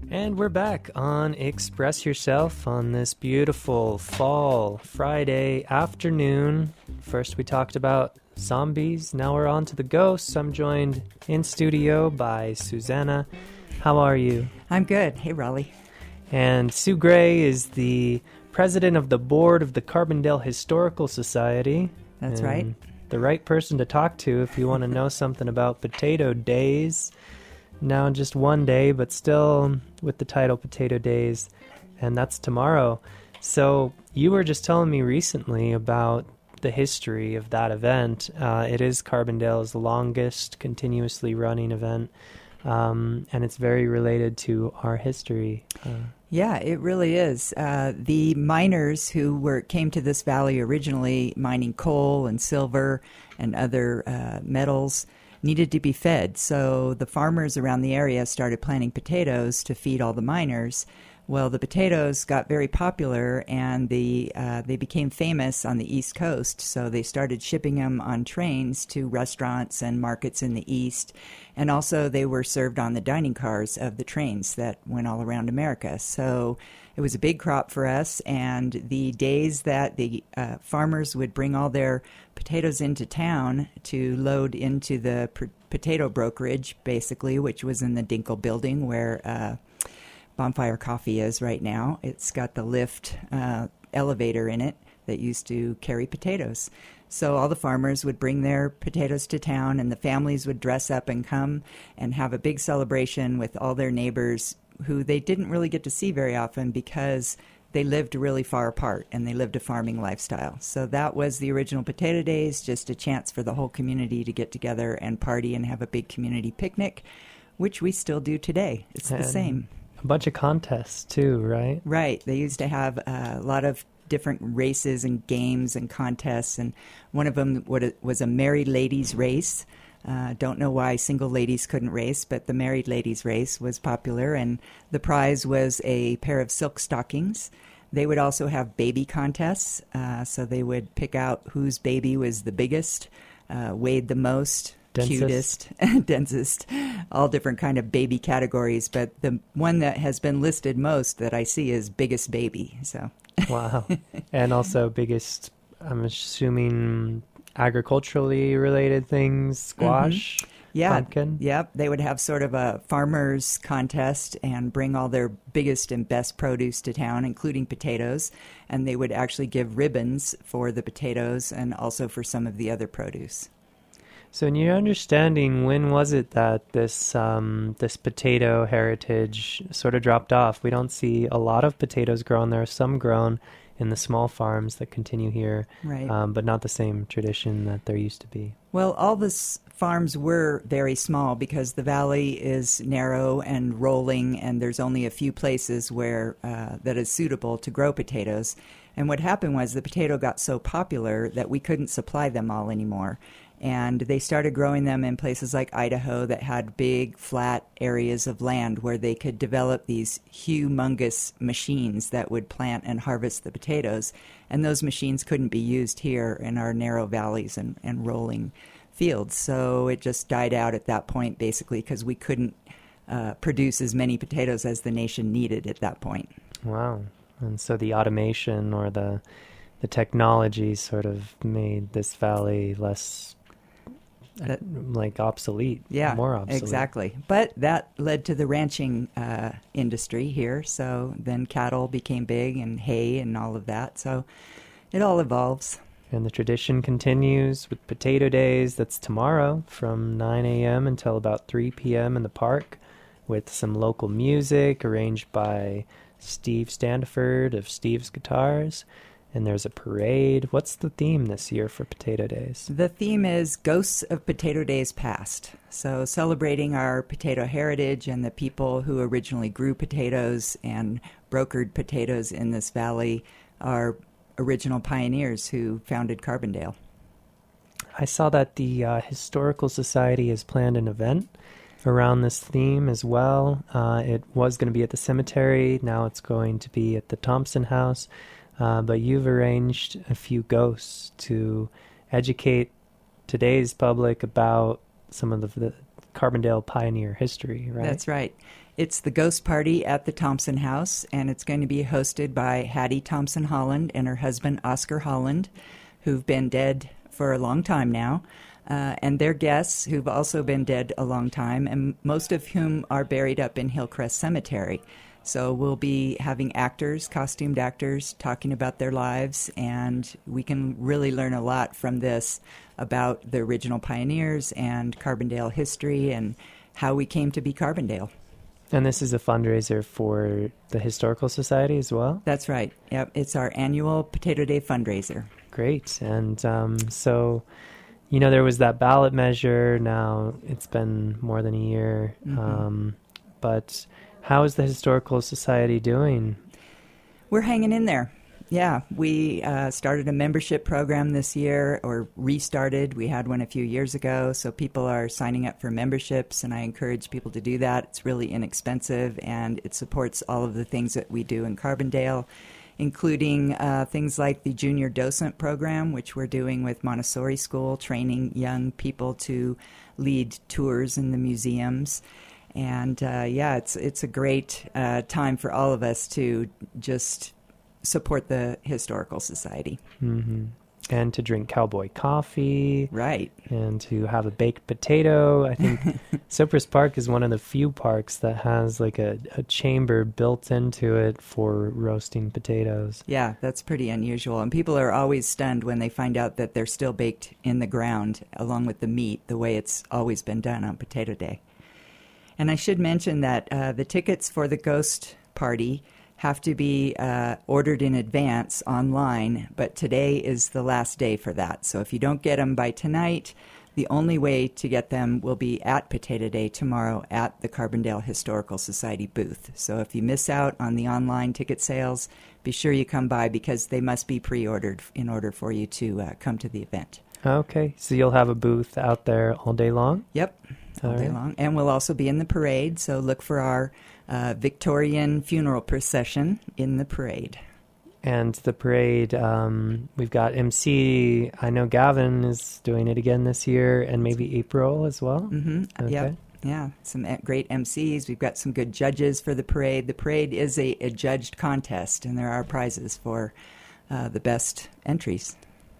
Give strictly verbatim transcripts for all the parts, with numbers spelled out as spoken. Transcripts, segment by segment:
And we're back on Express Yourself on this beautiful fall Friday afternoon. First we talked about zombies, now we're on to the ghosts. I'm joined in studio by Susanna. How are you? I'm good. Hey, Raleigh. And Sue Gray is the president of the board of the Carbondale Historical Society. That's and right. The right person to talk to if you want to know something about Potato Days. Now just one day, but still with the title Potato Days, and that's tomorrow. So you were just telling me recently about the history of that event. Uh, it is Carbondale's longest continuously running event, um, and it's very related to our history. Uh, Yeah, it really is. Uh, the miners who were came to this valley originally mining coal and silver and other uh, metals needed to be fed. So the farmers around the area started planting potatoes to feed all the miners. Well, the potatoes got very popular, and the uh, they became famous on the East Coast. So they started shipping them on trains to restaurants and markets in the East. And also they were served on the dining cars of the trains that went all around America. So it was a big crop for us. And the days that the uh, farmers would bring all their potatoes into town to load into the pr- potato brokerage, basically, which was in the Dinkle building where uh, Bonfire Coffee is right now. It's got the lift uh, elevator in it that used to carry potatoes. So all the farmers would bring their potatoes to town, and the families would dress up and come and have a big celebration with all their neighbors who they didn't really get to see very often because they lived really far apart and they lived a farming lifestyle. So that was the original Potato Days, just a chance for the whole community to get together and party and have a big community picnic, which we still do today. It's and the same. A bunch of contests too, right? Right. They used to have uh, a lot of different races and games and contests, and one of them was a married ladies race. Uh, don't know why single ladies couldn't race, but the married ladies race was popular, and the prize was a pair of silk stockings. They would also have baby contests, uh, so they would pick out whose baby was the biggest, uh, weighed the most, Densest. cutest, densest, all different kind of baby categories. But the one that has been listed most that I see is biggest baby. So wow. And also biggest, I'm assuming, agriculturally related things, squash, mm-hmm. yeah, pumpkin. Yep. They would have sort of a farmers contest and bring all their biggest and best produce to town, including potatoes. And they would actually give ribbons for the potatoes and also for some of the other produce. So in your understanding, when was it that this um, this potato heritage sort of dropped off? We don't see a lot of potatoes grown. There are some grown in the small farms that continue here, right. um, but not the same tradition that there used to be. Well, all the s- farms were very small because the valley is narrow and rolling, and there's only a few places where uh, that is suitable to grow potatoes. And what happened was the potato got so popular that we couldn't supply them all anymore. And they started growing them in places like Idaho that had big, flat areas of land where they could develop these humongous machines that would plant and harvest the potatoes. And those machines couldn't be used here in our narrow valleys and, and rolling fields. So it just died out at that point, basically, because we couldn't uh, produce as many potatoes as the nation needed at that point. Wow. And so the automation or the the technology sort of made this valley less... That, like obsolete, yeah, more obsolete. Exactly. But that led to the ranching uh, industry here. So then cattle became big and hay and all of that. So it all evolves. And the tradition continues with Potato Days. That's tomorrow from nine a.m. until about three p.m. in the park with some local music arranged by Steve Standiford of Steve's Guitars. And there's a parade. What's the theme this year for Potato Days? The theme is Ghosts of Potato Days Past. So celebrating our potato heritage and the people who originally grew potatoes and brokered potatoes in this valley are original pioneers who founded Carbondale. I saw that the uh, Historical Society has planned an event around this theme as well. Uh, it was going to be at the cemetery. Now it's going to be at the Thompson House. Uh, but you've arranged a few ghosts to educate today's public about some of the, the Carbondale pioneer history, right? That's right. It's the Ghost Party at the Thompson House, and it's going to be hosted by Hattie Thompson Holland and her husband Oscar Holland, who've been dead for a long time now, uh, and their guests who've also been dead a long time, and most of whom are buried up in Hillcrest Cemetery. So we'll be having actors, costumed actors, talking about their lives, and we can really learn a lot from this about the original pioneers and Carbondale history and how we came to be Carbondale. And this is a fundraiser for the Historical Society as well? That's right. Yep, it's our annual Potato Day fundraiser. Great. And um, so, you know, there was that ballot measure. Now it's been more than a year. Mm-hmm. Um, but how is the Historical Society doing? We're hanging in there. Yeah, we uh, started a membership program this year, or restarted. We had one a few years ago, so people are signing up for memberships, and I encourage people to do that. It's really inexpensive, and it supports all of the things that we do in Carbondale, including uh, things like the Junior Docent Program, which we're doing with Montessori School, training young people to lead tours in the museums. And, uh, yeah, it's, it's a great uh, time for all of us to just support the Historical Society. Mm-hmm. And to drink cowboy coffee. Right. And to have a baked potato. I think Cypress Park is one of the few parks that has like a, a chamber built into it for roasting potatoes. Yeah, that's pretty unusual. And people are always stunned when they find out that they're still baked in the ground along with the meat, the way it's always been done on Potato Day. And I should mention that uh, the tickets for the Ghost Party have to be uh, ordered in advance online, but today is the last day for that. So if you don't get them by tonight, the only way to get them will be at Potato Day tomorrow at the Carbondale Historical Society booth. So if you miss out on the online ticket sales, be sure you come by because they must be pre-ordered in order for you to uh, come to the event. Okay, so you'll have a booth out there all day long? Yep, all, all day right. long. And we'll also be in the parade, so look for our Uh, Victorian funeral procession in the parade. And the parade, um, we've got M C. I know Gavin is doing it again this year, and maybe April as well. Mm-hmm. Okay. Yep. Yeah, some great M Cs. We've got some good judges for the parade. The parade is a, a judged contest, and there are prizes for uh, the best entries.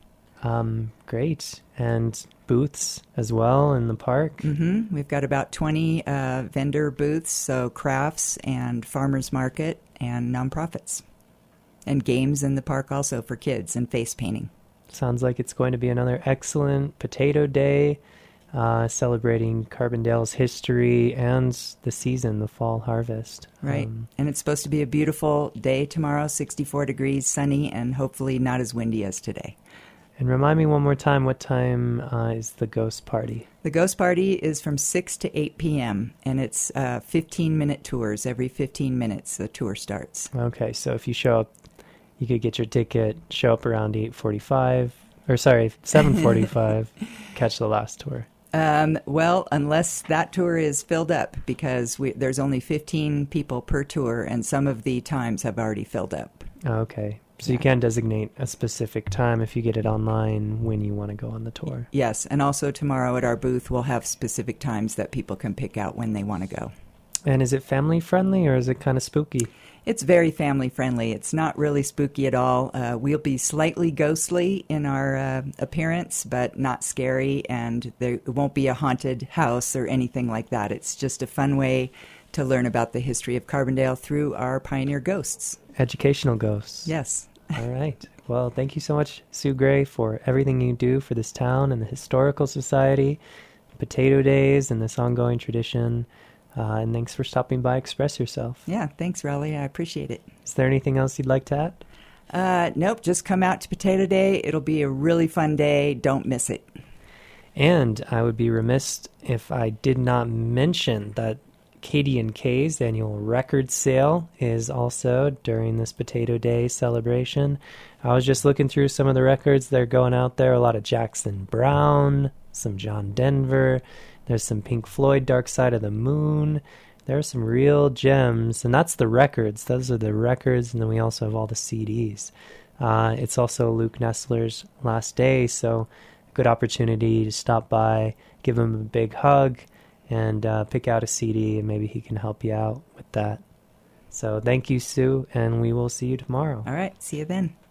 Um, great. And booths as well in the park? Mm-hmm. We've got about twenty uh, vendor booths, so crafts and farmers market and nonprofits. And games in the park also for kids and face painting. Sounds like it's going to be another excellent Potato Day, uh, celebrating Carbondale's history and the season, the fall harvest. Right. Um, and it's supposed to be a beautiful day tomorrow, sixty-four degrees, sunny, and hopefully not as windy as today. And remind me one more time, what time uh, is the Ghost Party? The Ghost Party is from six to eight p.m., and it's uh, fifteen-minute tours. Every fifteen minutes, the tour starts. Okay, so if you show up, you could get your ticket, show up around eight forty-five, or sorry, seven forty-five, catch the last tour. Um, well, unless that tour is filled up, because we, there's only fifteen people per tour, and some of the times have already filled up. Okay. So you can designate a specific time if you get it online when you want to go on the tour. Yes, and also tomorrow at our booth we'll have specific times that people can pick out when they want to go. And is it family friendly or is it kind of spooky? It's very family friendly. It's not really spooky at all. Uh, we'll be slightly ghostly in our uh, appearance, but not scary, and there won't be a haunted house or anything like that. It's just a fun way to learn about the history of Carbondale through our pioneer ghosts. Educational ghosts. Yes. All right. Well, thank you so much, Sue Gray, for everything you do for this town and the Historical Society, Potato Days, and this ongoing tradition. Uh, and thanks for stopping by Express Yourself. Yeah, thanks, Raleigh. I appreciate it. Is there anything else you'd like to add? Uh, nope, just come out to Potato Day. It'll be a really fun day. Don't miss it. And I would be remiss if I did not mention that Katie and Kay's annual record sale is also during this Potato Day celebration. I was just looking through some of the records that are going out there. A lot of Jackson Browne, some John Denver. There's some Pink Floyd, Dark Side of the Moon. There are some real gems, and that's the records. Those are the records, and then we also have all the C Ds. Uh, it's also Luke Nestler's last day, so a good opportunity to stop by, give him a big hug, and uh, pick out a C D, and maybe he can help you out with that. So thank you, Sue, and we will see you tomorrow. All right. See you then.